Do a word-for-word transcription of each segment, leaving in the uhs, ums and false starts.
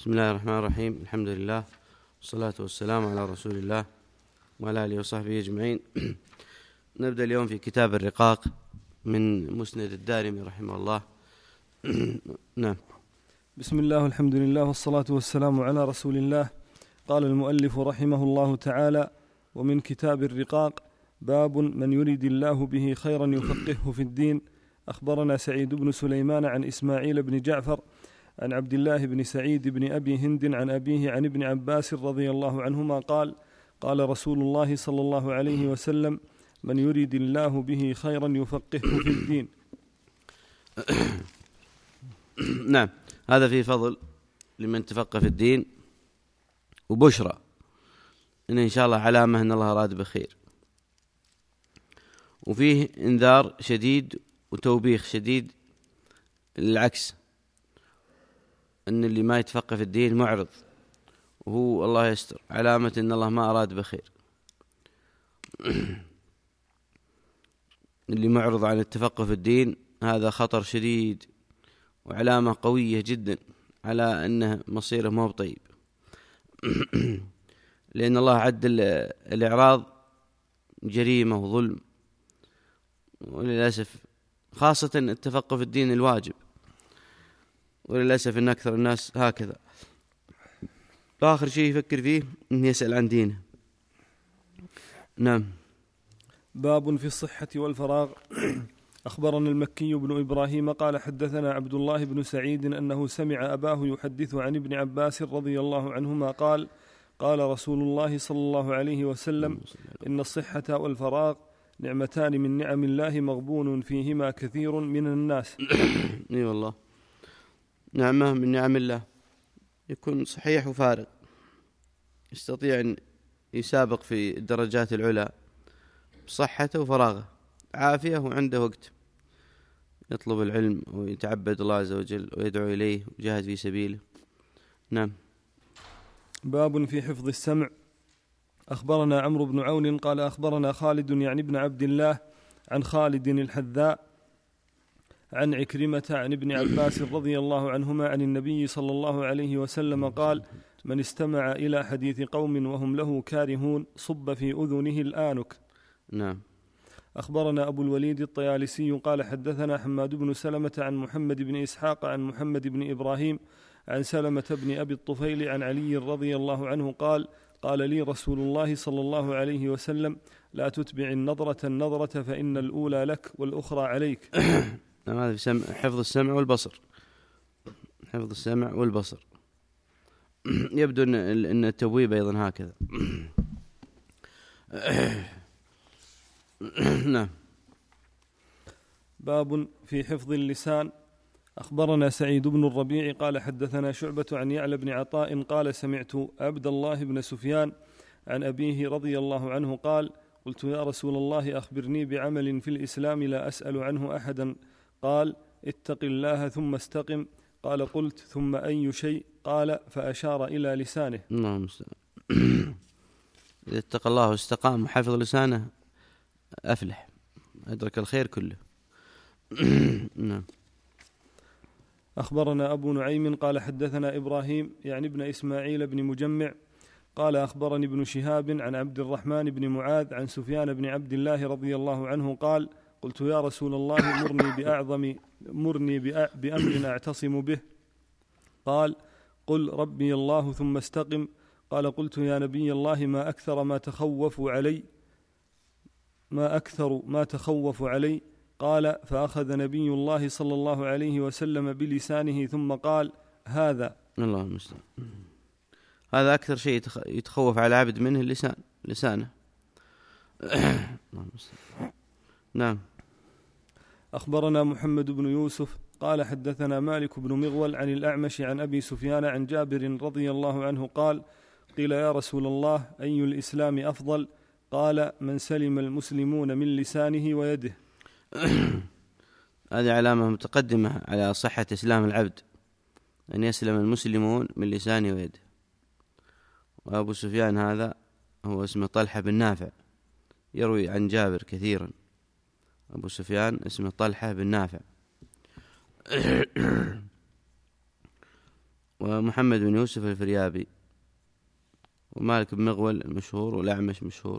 بسم الله الرحمن الرحيم. الحمد لله والصلاة والسلام على رسول الله وعلى آله وصحبه أجمعين. نبدأ اليوم في كتاب الرقاق من مسند الدارمي رحمه الله. نعم. بسم الله والحمد لله والصلاة والسلام على رسول الله. قال المؤلف رحمه الله تعالى: ومن كتاب الرقاق باب من يريد الله به خيرا يفقهه في الدين. أخبرنا سعيد بن سليمان عن إسماعيل بن جعفر عن عبد الله بن سعيد بن أبي هند عن أبيه عن ابن عباس رضي الله عنهما قال: قال رسول الله صلى الله عليه وسلم: من يريد الله به خيرا يفقهه في الدين. نعم، هذا فيه فضل لمن تفقه في الدين، وبشرى إن إن شاء الله علامة أن الله أراد بخير، وفيه انذار شديد وتوبيخ شديد العكس، أن اللي ما يتفقه في الدين معرض، وهو الله يستر علامة أن الله ما أراد بخير. اللي معرض عن التفقه في الدين هذا خطر شديد وعلامة قوية جدا على أنه مصيره ما بطيب. لأن الله عد الإعراض جريمة وظلم، وللأسف خاصة التفقه في الدين الواجب، وللأسف أن أكثر الناس هكذا، آخر شيء يفكر فيه أن يسأل عن دينه. نعم. باب في الصحة والفراغ. أخبرنا المكي بن إبراهيم قال حدثنا عبد الله بن سعيد أنه سمع أباه يحدث عن ابن عباس رضي الله عنهما قال: قال رسول الله صلى الله عليه وسلم: إن الصحة والفراغ نعمتان من نعم الله مغبون فيهما كثير من الناس. اي والله، نعمة من نعم الله، يكون صحيح وفارغ، يستطيع أن يسابق في الدرجات العلى بصحته وفراغه، عافية وعنده وقت يطلب العلم ويتعبد الله عز وجل ويدعو إليه ويجاهد في سبيله. نعم. باب في حفظ السمع. أخبرنا عمرو بن عون قال أخبرنا خالد يعني ابن عبد الله عن خالد الحذاء عن عكرمة عن ابن عباس رضي الله عنهما عن النبي صلى الله عليه وسلم قال: من استمع إلى حديث قوم وهم له كارهون صب في أذنه الآنك. نعم. أخبرنا أبو الوليد الطيالسي قال حدثنا حماد بن سلمة عن محمد بن إسحاق عن محمد بن إبراهيم عن سلمة بن أبي الطفيل عن علي رضي الله عنه قال: قال لي رسول الله صلى الله عليه وسلم: لا تتبع النظرة النظرة فإن الأولى لك والأخرى عليك. نعم، هذا في حفظ السمع والبصر. حفظ السمع والبصر يبدو أن التبويب أيضا هكذا. نعم. باب في حفظ اللسان. أخبرنا سعيد بن الربيع قال حدثنا شعبة عن يعلى بن عطاء قال سمعت عبد الله بن سفيان عن أبيه رضي الله عنه قال: قلت يا رسول الله أخبرني بعمل في الإسلام لا أسأل عنه أحدا. قال: اتق الله ثم استقم. قال: قلت ثم أي شيء؟ قال: فأشار إلى لسانه. اللهم استعان. إذا اتقى الله واستقام وحفظ لسانه أفلح، أدرك الخير كله. نعم. أخبرنا أبو نعيم قال حدثنا إبراهيم يعني ابن إسماعيل بن مجمع قال أخبرني ابن شهاب عن عبد الرحمن بن معاذ عن سفيان بن عبد الله رضي الله عنه قال: قلت يا رسول الله مرني بأعظم مرني بأمر أعتصم به. قال: قل ربي الله ثم استقم. قال: قلت يا نبي الله ما أكثر ما تخوف علي ما أكثر ما تخوف علي. قال: فأخذ نبي الله صلى الله عليه وسلم بلسانه ثم قال: هذا. الله المستعان. هذا أكثر شيء يتخوف على العبد منه اللسان، لسانه. نعم. أخبرنا محمد بن يوسف قال حدثنا مالك بن مغول عن الأعمش عن أبي سفيان عن جابر رضي الله عنه قال: قيل يا رسول الله أي الإسلام أفضل؟ قال: من سلم المسلمون من لسانه ويده. هذه علامة متقدمة على صحة إسلام العبد، أن يسلم المسلمون من لسانه ويده. وأبو سفيان هذا هو اسمه طلحة بن نافع، يروي عن جابر كثيرا. أبو سفيان اسمه طلحة بن نافع. ومحمد بن يوسف الفريابي، ومالك بن مغول المشهور، والأعمش مشهور.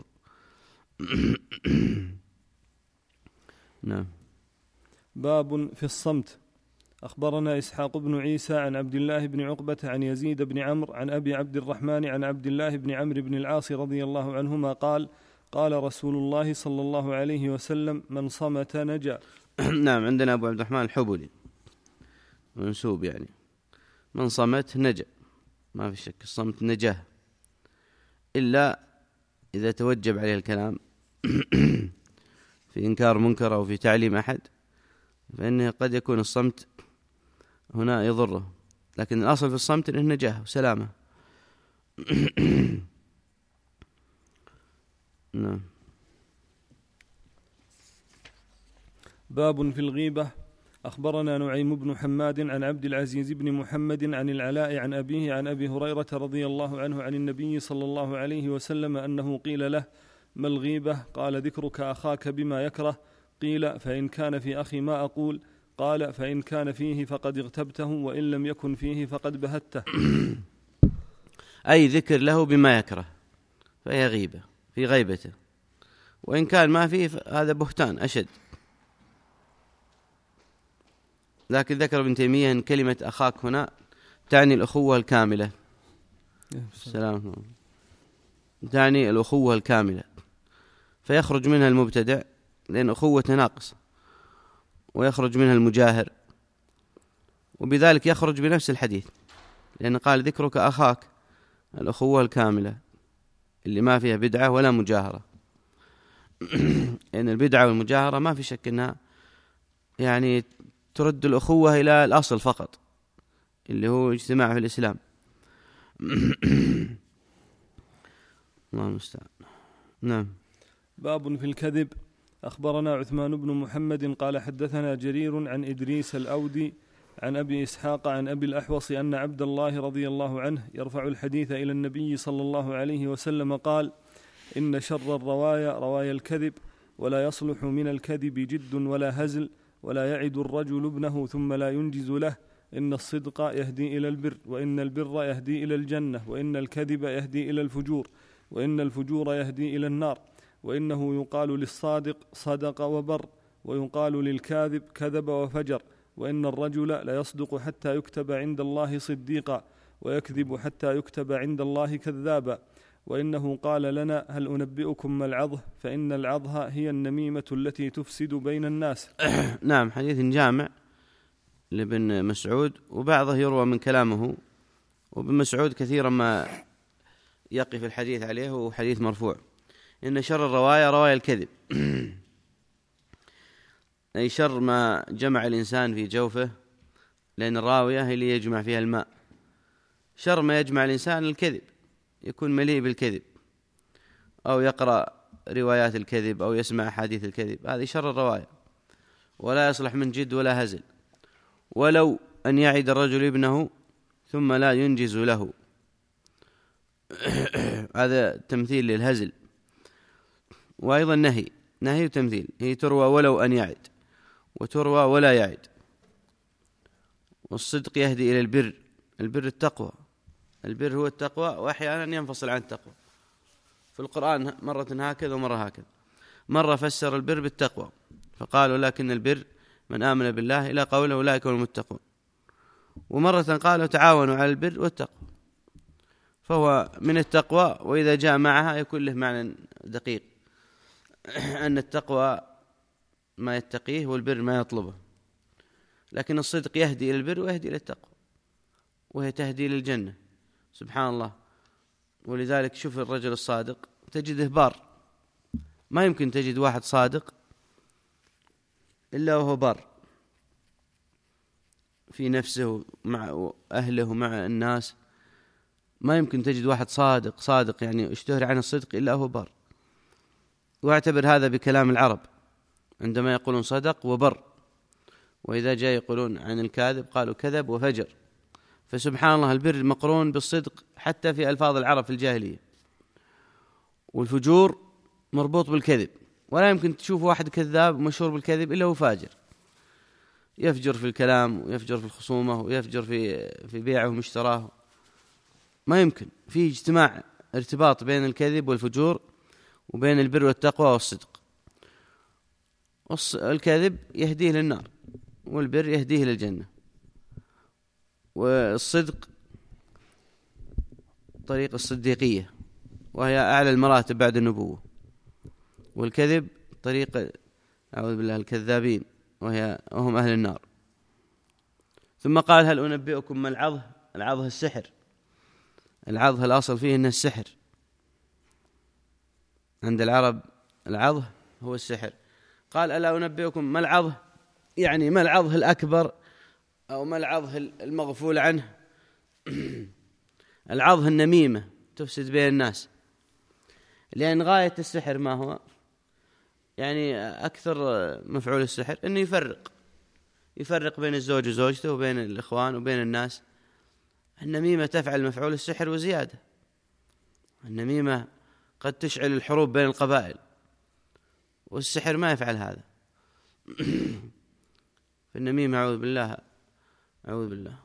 نعم. باب في الصمت. أخبرنا إسحاق بن عيسى عن عبد الله بن عقبة عن يزيد بن عمرو عن أبي عبد الرحمن عن عبد الله بن عمرو بن العاص رضي الله عنهما قال: قال رسول الله صلى الله عليه وسلم: من صمت نجا. نعم. عندنا أبو عبد الرحمن الحبلي منسوب، يعني من صمت نجا، ما في شك، الصمت نجاه، إلا إذا توجب عليه الكلام في إنكار منكر أو في تعليم أحد، فإنه قد يكون الصمت هنا يضره، لكن الأصل في الصمت إنه نجاه وسلامة. نعم. باب في الغيبة. أخبرنا نعيم بن حماد عن عبد العزيز بن محمد عن العلاء عن أبيه عن أبي هريرة رضي الله عنه عن النبي صلى الله عليه وسلم أنه قيل له: ما الغيبة؟ قال: ذكرك أخاك بما يكره. قيل: فإن كان في أخي ما أقول. قال: فإن كان فيه فقد اغتبته، وإن لم يكن فيه فقد بهته. أي ذكر له بما يكره فهي غيبة في غيبته، وإن كان ما فيه هذا بهتان أشد. لكن ذكر ابن تيمية أن كلمة أخاك هنا تعني الأخوة الكاملة. السلام. تعني الأخوة الكاملة، فيخرج منها المبتدع لأن أخوته ناقصة، ويخرج منها المجاهر، وبذلك يخرج بنفس الحديث، لأن قال: ذكرك أخاك، الأخوة الكاملة اللي ما فيها بدعة ولا مجاهرة. لأن البدعة والمجاهرة ما في شك أنها يعني ترد الأخوة إلى الأصل فقط، اللي هو اجتماع في الإسلام. الله المستعان. نعم. باب في الكذب. أخبرنا عثمان بن محمد قال: حدثنا جرير عن إدريس الأودي عن أبي إسحاق عن أبي الأحوص أن عبد الله رضي الله عنه يرفع الحديث إلى النبي صلى الله عليه وسلم قال: إن شر الروايا روايا الكذب، ولا يصلح من الكذب جد ولا هزل، ولا يعد الرجل ابنه ثم لا ينجز له. إن الصدق يهدي إلى البر، وإن البر يهدي إلى الجنة، وإن الكذب يهدي إلى الفجور، وإن الفجور يهدي إلى النار. وإنه يقال للصادق صدق وبر، ويقال للكاذب كذب وفجر. وإن الرجل ليصدق حتى يكتب عند الله صديقا، ويكذب حتى يكتب عند الله كذابا. وإنه قال لنا: هل أنبئكم ما العظه؟ فإن العظه هي النميمة التي تفسد بين الناس. نعم. حديث جامع لابن مسعود، وبعضه يروى من كلامه، وابن مسعود كثيرا ما يقف الحديث عليه، وهو حديث مرفوع. إن شر الرواية رواية الكذب، أي شر ما جمع الإنسان في جوفه، لأن الراوية هي اللي يجمع فيها الماء. شر ما يجمع الإنسان الكذب، يكون مليء بالكذب، أو يقرأ روايات الكذب، أو يسمع حديث الكذب، هذه شر الرواية، ولا يصلح من جد ولا هزل. ولو أن يعد الرجل ابنه ثم لا ينجز له، هذا تمثيل للهزل. وأيضا نهي نهي وتمثيل، هي تروى ولو أن يعد، وتروى ولا يعد. والصدق يهدي إلى البر، البر التقوى، البر هو التقوى، وأحيانا ينفصل عن التقوى. في القرآن مرة هكذا ومرة هكذا. مرة فسر البر بالتقوى فقالوا: لكن البر من آمن بالله، إلى قوله: أولئك هم المتقون. ومرة قالوا: تعاونوا على البر والتقوى، فهو من التقوى، وإذا جاء معها يكون له معنى دقيق، أن التقوى ما يتقيه والبر ما يطلبه. لكن الصدق يهدي إلى البر ويهدي إلى التقوى، وهي تهدي للجنة. سبحان الله. ولذلك شوف الرجل الصادق تجده بار، ما يمكن تجد واحد صادق إلا وهو بار في نفسه مع أهله ومع الناس. ما يمكن تجد واحد صادق صادق يعني اشتهر عن الصدق إلا هو بار. واعتبر هذا بكلام العرب عندما يقولون صدق وبر، وإذا جاء يقولون عن الكاذب قالوا كذب وفجر. فسبحان الله، البر مقرون بالصدق حتى في ألفاظ العرب في الجاهلية، والفجور مربوط بالكذب. ولا يمكن تشوف واحد كذاب مشهور بالكذب إلا هو فاجر. يفجر في الكلام ويفجر في الخصومة ويفجر في في بيعه ومشتراه. ما يمكن. في اجتماع ارتباط بين الكذب والفجور وبين البر والتقوى والصدق. الكذب يهديه للنار والبر يهديه للجنة، والصدق طريق الصديقية وهي أعلى المراتب بعد النبوة، والكذب طريق أعوذ بالله الكذابين وهي وهم أهل النار. ثم قال هل أنبئكم ما العظه؟ العظه السحر. العظه الأصل فيه إنه السحر عند العرب، العظه هو السحر. قال ألا أنبئكم ما العظه، يعني ما العظه الأكبر أو ما العظه المغفول عنه. العظه النميمة تفسد بين الناس، لأن غاية السحر ما هو؟ يعني أكثر مفعول السحر أنه يفرق يفرق بين الزوج وزوجته وبين الإخوان وبين الناس. النميمة تفعل مفعول السحر وزيادة. النميمة قد تشعل الحروب بين القبائل، والسحر ما يفعل هذا. النميمة أعوذ بالله أعوذ بالله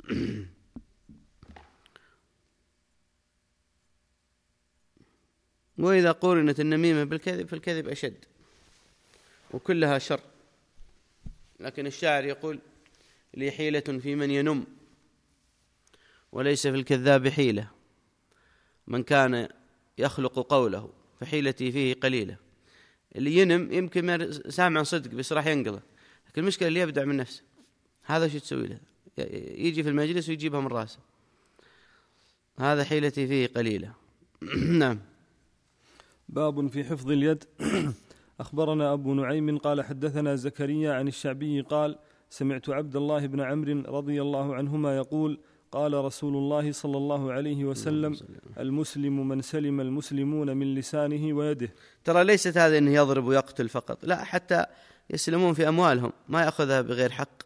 وإذا قورنت النميمة بالكذب فالكذب أشد وكلها شر. لكن الشاعر يقول لي حيلة في من ينم وليس في الكذاب حيلة، من كان يخلق قوله فحيلتي فيه قليلة. اللي ينم يمكن سامع صدق بس راح ينقله، لكن المشكلة اللي يبدع من نفسه هذا شو تسوي له؟ يجي في المجلس ويجيبها من راسه، هذا حيلتي فيه قليلة. نعم. باب في حفظ اليد. أخبرنا أبو نعيم قال حدثنا زكريا عن الشعبي قال سمعت عبد الله بن عمرو رضي الله عنهما يقول قال رسول الله صلى الله عليه وسلم المسلم من سلم المسلمون من لسانه ويده. ترى ليست هذا أنه يضرب ويقتل فقط، لا، حتى يسلمون في أموالهم، ما يأخذها بغير حق،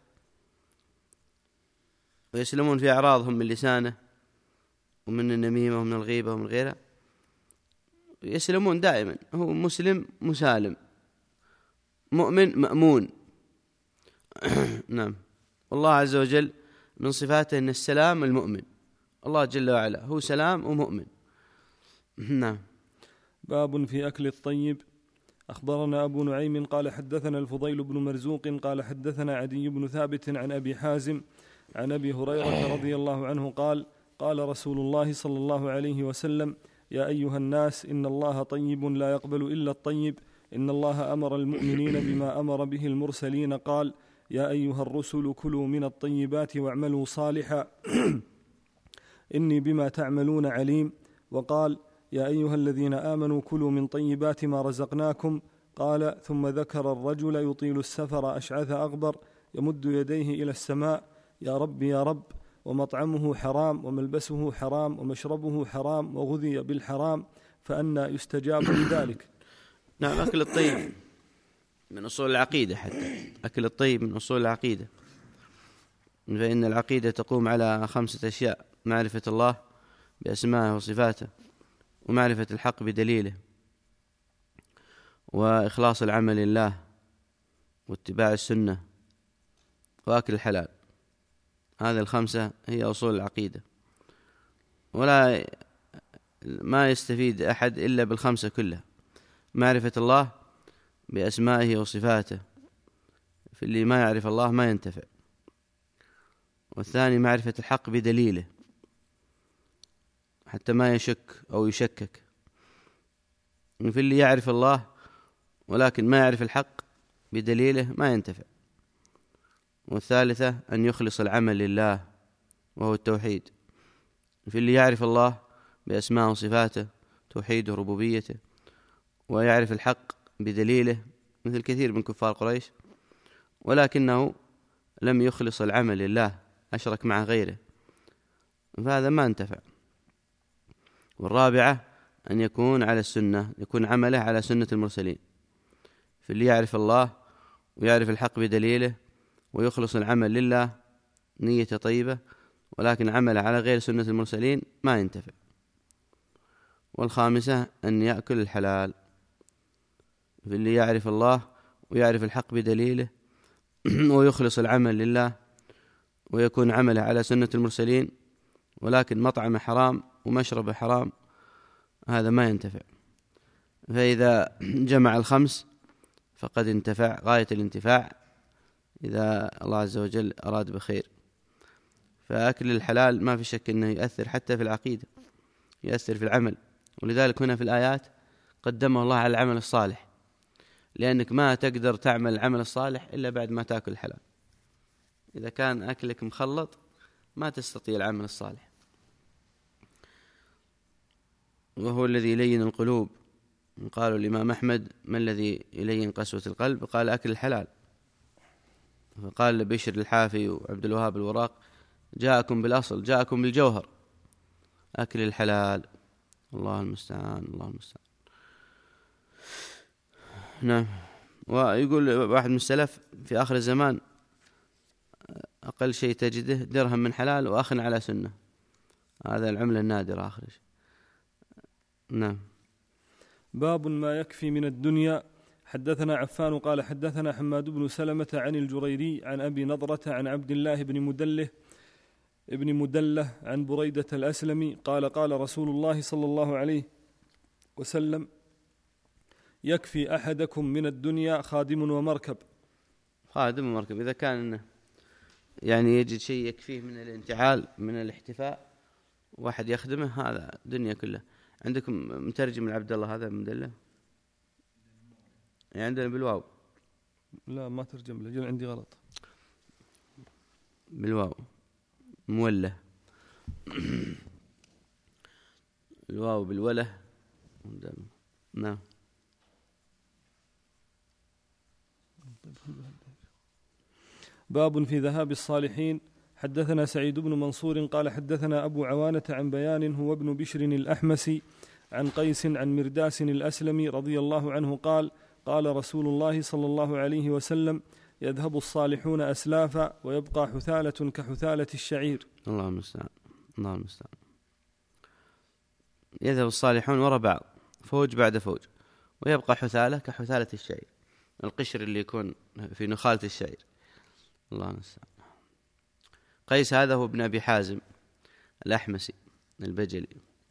ويسلمون في أعراضهم من لسانه ومن النميمة ومن الغيبة ومن غيرها. يسلمون دائما. هو مسلم مسالم، مؤمن مأمون. نعم. والله عز وجل من صفاته أن السلام المؤمن، الله جل وعلا هو سلام ومؤمن. نعم. باب في أكل الطيب. أخبرنا أبو نعيم قال حدثنا الفضيل بن مرزوق قال حدثنا عدي بن ثابت عن أبي حازم عن أبي هريرة رضي الله عنه قال قال رسول الله صلى الله عليه وسلم يا أيها الناس إن الله طيب لا يقبل إلا الطيب، إن الله أمر المؤمنين بما أمر به المرسلين قال يا أيها الرسل كلوا من الطيبات واعملوا صالحا إني بما تعملون عليم. وقال يا أيها الذين آمنوا كلوا من طيبات ما رزقناكم. قال ثم ذكر الرجل يطيل السفر أشعث أغبر يمد يديه إلى السماء يا رب يا رب، ومطعمه حرام وملبسه حرام ومشربه حرام وغذي بالحرام فأنى يستجاب لذلك. نعم. أكل الطيب من أصول العقيدة، حتى أكل الطيب من أصول العقيدة، فإن العقيدة تقوم على خمسة أشياء: معرفة الله بأسمائه وصفاته، ومعرفة الحق بدليله، وإخلاص العمل لله، واتباع السنة، وأكل الحلال. هذه الخمسة هي أصول العقيدة، ولا ما يستفيد أحد إلا بالخمسة كلها: معرفة الله بأسمائه وصفاته، في اللي ما يعرف الله ما ينتفع. والثاني معرفة الحق بدليله حتى ما يشك أو يشكك، في اللي يعرف الله ولكن ما يعرف الحق بدليله ما ينتفع. والثالثة أن يخلص العمل لله وهو التوحيد، في اللي يعرف الله بأسماء وصفاته توحيده وربوبيته ويعرف الحق بدليله، مثل كثير من كفار قريش، ولكنه لم يخلص العمل لله، أشرك مع غيره، فهذا ما انتفع. والرابعة أن يكون على السنة، يكون عمله على سنة المرسلين، في اللي يعرف الله ويعرف الحق بدليله ويخلص العمل لله نية طيبة، ولكن عمل على غير سنة المرسلين ما ينتفع. والخامسة أن يأكل الحلال، في اللي يعرف الله ويعرف الحق بدليله ويخلص العمل لله ويكون عمله على سنة المرسلين، ولكن مطعمه حرام ومشربه حرام، هذا ما ينتفع. فإذا جمع الخمس فقد انتفع غاية الانتفاع إذا الله عز وجل أراد بخير. فأكل الحلال ما في شك أنه يؤثر حتى في العقيدة، يؤثر في العمل، ولذلك هنا في الآيات قدمه الله على العمل الصالح، لأنك ما تقدر تعمل العمل الصالح إلا بعد ما تأكل الحلال. إذا كان أكلك مخلط ما تستطيع العمل الصالح. وهو الذي يلين القلوب. قالوا الإمام أحمد: ما الذي يلين قسوة القلب؟ قال: أكل الحلال. فقال لبشر الحافي وعبد الوهاب الوراق: جاءكم بالأصل، جاءكم بالجوهر، أكل الحلال. الله المستعان، الله المستعان. نعم. ويقول واحد من السلف: في آخر الزمان أقل شيء تجده درهم من حلال وأخ على سنة. هذا العملة النادرة آخر شيء. نعم. باب ما يكفي من الدنيا. حدثنا عفان قال حدثنا حماد بن سلمة عن الجريري عن أبي نضرة عن عبد الله بن مدله ابن مدله عن بريدة الأسلمي قال: قال رسول الله صلى الله عليه وسلم: يكفي أحدكم من الدنيا خادم ومركب. خادم ومركب إذا كان يعني يجد شيء يكفيه من الانتعال من الاحتفاء واحد يخدمه، هذا دنيا كلها. عندكم مترجم العبد الله هذا مدله؟ يعني عندنا بالواو. لا ما ترجم له، جل عندي غلط. بالواو موله. الواو بالوله. نعم. باب في ذهاب الصالحين. حدثنا سعيد بن منصور قال حدثنا أبو عوانة عن بيان هو ابن بشر الأحمسي عن قيس عن مرداس الأسلمي رضي الله عنه قال: قال رسول الله صلى الله عليه وسلم: يذهب الصالحون أسلافا ويبقى حثالة كحثالة الشعير. الله المستعان، الله المستعان. يذهب الصالحون وراء بعض، فوج بعد فوج، ويبقى حثالة كحثالة الشعير، القشر اللي يكون في نخالة الشعير. الله المستعان. قيس هذا هو ابن أبي حازم الأحمسي البجلي،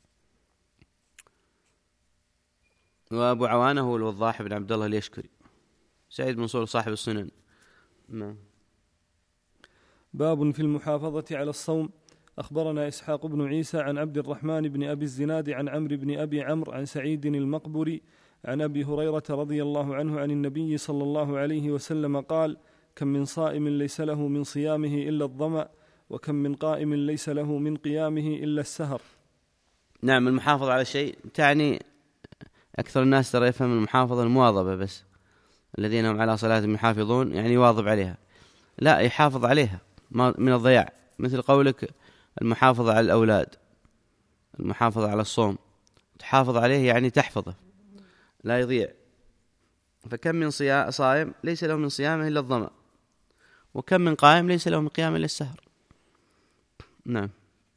وأبو عوانة هو الوضاح بن عبد الله اليشكري. سعيد منصور صاحب السنن. ما. باب في المحافظة على الصوم. أخبرنا إسحاق بن عيسى عن عبد الرحمن بن أبي الزناد عن عمرو بن أبي عمرو عن سعيد المقبري عن أبي هريرة رضي الله عنه عن النبي صلى الله عليه وسلم قال: كم من صائم ليس له من صيامه إلا الظمأ، وكم من قائم ليس له من قيامه إلا السهر. نعم. المحافظة على شيء تعني أكثر الناس ترى يفهم المحافظة المواظبة بس، الذين هم على صلاتهم يحافظون يعني يواظب عليها. لا، يحافظ عليها من الضياع، مثل قولك المحافظة على الأولاد، المحافظة على الصوم، تحافظ عليه يعني تحفظه لا يضيع. فكم من صائم ليس له من صيامه إلا الظمأ، وكم من قائم ليس له من قيام إلا السهر. نعم.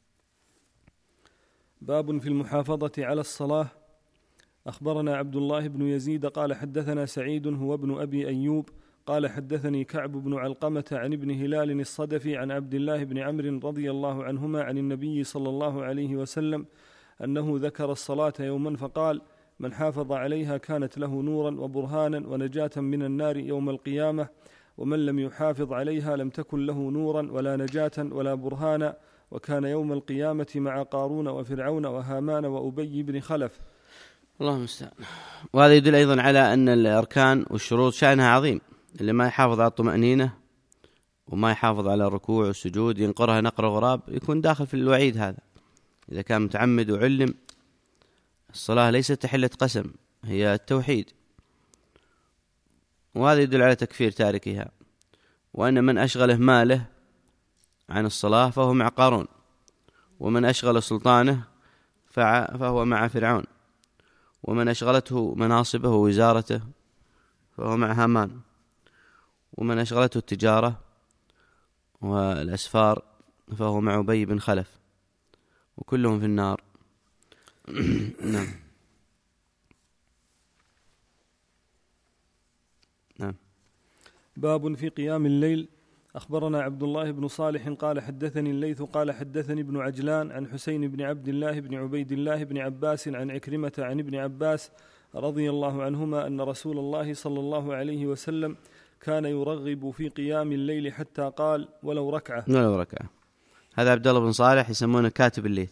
باب في المحافظة على الصلاة. أخبرنا عبد الله بن يزيد قال حدثنا سعيد هو ابن أبي أيوب قال حدثني كعب بن علقمة عن ابن هلال الصدفي عن عبد الله بن عمرو رضي الله عنهما عن النبي صلى الله عليه وسلم أنه ذكر الصلاة يوما فقال: من حافظ عليها كانت له نورا وبرهانا ونجاة من النار يوم القيامة، ومن لم يحافظ عليها لم تكن له نورا ولا نجاة ولا برهانا، وكان يوم القيامة مع قارون وفرعون وهامان وأبي بن خلف. الله المستعان. وهذا يدل أيضا على أن الأركان والشروط شأنها عظيم. اللي ما يحافظ على الطمأنينة وما يحافظ على الركوع والسجود ينقرها نقر غراب يكون داخل في الوعيد هذا. إذا كان متعمد وعلم، الصلاة ليست تحلة قسم، هي التوحيد، وهذا يدل على تكفير تاركها. وأن من أشغله ماله عن الصلاة فهو مع قارون، ومن أشغل سلطانه فهو مع فرعون، ومن أشغلته مناصبه ووزارته فهو مع هامان، ومن أشغلته التجارة والأسفار فهو مع أبي بن خلف، وكلهم في النار. نعم. نعم. باب في قيام الليل. أخبرنا عبد الله بن صالح قال حدثني الليث قال حدثني ابن عجلان عن حسين بن عبد الله بن عبيد الله بن عباس عن عكرمة عن ابن عباس رضي الله عنهما أن رسول الله صلى الله عليه وسلم كان يرغب في قيام الليل حتى قال ولو ركعة. ولو ركعة. هذا عبد الله بن صالح يسمونه كاتب الليث،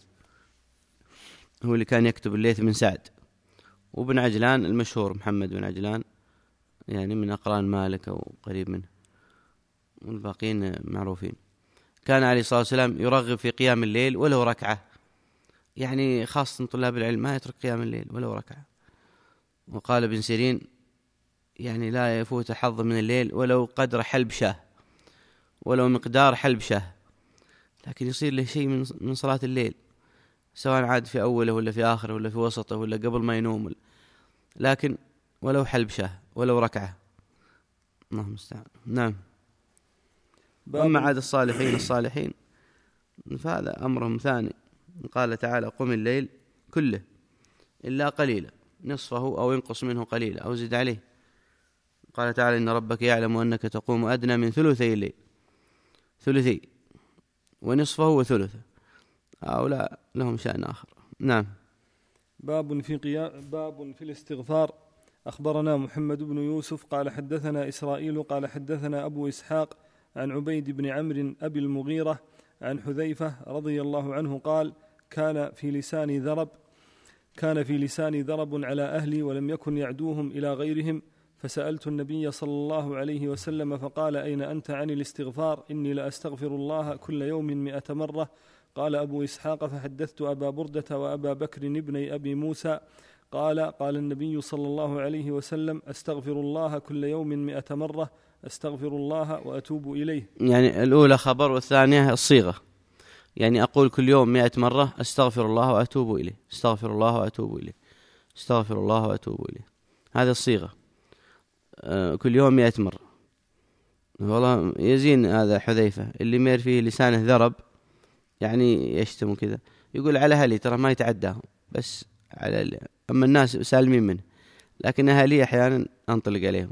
هو اللي كان يكتب الليث من سعد. وابن عجلان المشهور محمد بن عجلان، يعني من أقران مالك أو قريب منه، والباقين معروفين. كان عليه الصلاة والسلام يرغب في قيام الليل ولو ركعة، يعني خاصة طلاب العلم ما يترك قيام الليل ولو ركعة. وقال ابن سيرين يعني لا يفوت حظ من الليل ولو قدر حلب شاه، ولو مقدار حلب شاه، لكن يصير له شيء من صلاة الليل، سواء عاد في أوله ولا في آخره ولا في وسطه ولا قبل ما ينوم، لكن ولو حلب شاه ولو ركعة. اللهم المستعان. نعم. أما عاد الصالحين الصالحين فهذا أمرهم ثاني. قال تعالى قم الليل كله إلا قليلا نصفه أو ينقص منه قليلا أو زد عليه. قال تعالى إن ربك يعلم أنك تقوم أدنى من ثلثي الليل، ثلثي ونصفه وثلثه، هؤلاء لهم شأن آخر. نعم. باب في قيام باب في الاستغفار. أخبرنا محمد بن يوسف قال حدثنا إسرائيل قال حدثنا أبو إسحاق عن عبيد بن عمرو أبي المغيرة عن حذيفة رضي الله عنه قال كان في لساني ذرب كان في لساني ذرب على أهلي ولم يكن يعدوهم إلى غيرهم، فسألت النبي صلى الله عليه وسلم فقال أين أنت عن الاستغفار؟ إني لأستغفر الله كل يوم مئة مرة. قال أبو إسحاق فحدثت أبا بردة وأبا بكر ابني أبي موسى قال قال النبي صلى الله عليه وسلم أستغفر الله كل يوم مئة مرة، أستغفر الله وأتوب إليه. يعني الأولى خبر والثانية الصيغة، يعني أقول كل يوم مئة مرة أستغفر الله وأتوب إليه، أستغفر الله وأتوب إليه، أستغفر الله وأتوب إليه، هذه الصيغة. آه كل يوم مئة مرة. والله يزين هذا حذيفة اللي مير فيه لسانه ذرب، يعني يشتم كذا، يقول على أهلي ترى ما يتعداهم، بس على أما الناس سالمين منه، لكن أهلي أحيانا أنطلق عليهم.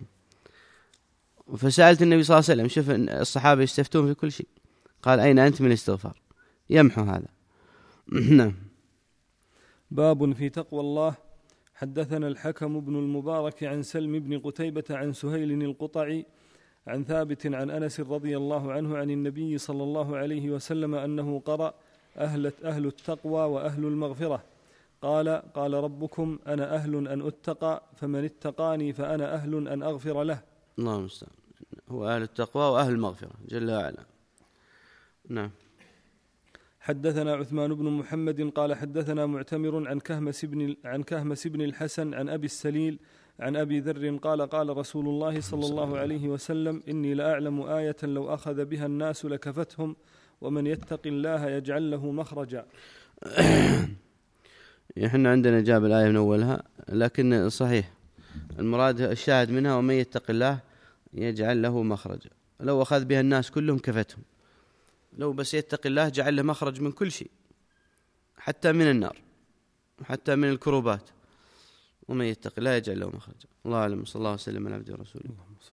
فسألت النبي صلى الله عليه وسلم، شوف الصحابة يستفتون في كل شيء، قال أين أنت من الاستغفار؟ يمحو هذا. نعم. باب في تقوى الله. حدثنا الحكم بن المبارك عن سلم بن قتيبة عن سهيل القطعي عن ثابت عن أنس رضي الله عنه عن النبي صلى الله عليه وسلم أنه قرأ أهل, أهل التقوى وأهل المغفرة. قال قال ربكم أنا أهل أن أتقى، فمن اتقاني فأنا أهل أن أغفر له. الله المستعان. هو أهل التقوى وأهل المغفرة جل وعلا. نعم. حدثنا عثمان بن محمد قال حدثنا معتمر عن كهمس بن عن كهمس بن الحسن عن أبي السليل عن أبي ذر قال قال رسول الله صلى الله عليه وسلم إني لأعلم آية لو أخذ بها الناس لكفتهم، ومن يتق الله يجعل له مخرجا. إحنا عندنا جاب الآية من أولها، لكن صحيح المراد الشاهد منها ومن يتق الله يجعل له مخرجا. لو أخذ بها الناس كلهم كفتهم، لو بس يتق الله جعل له مخرج من كل شيء، حتى من النار، حتى من الكروبات. ومن يتق الله يجعل له مخرجا. الله أعلم. صلى الله عليه وسلم على عبده ورسوله.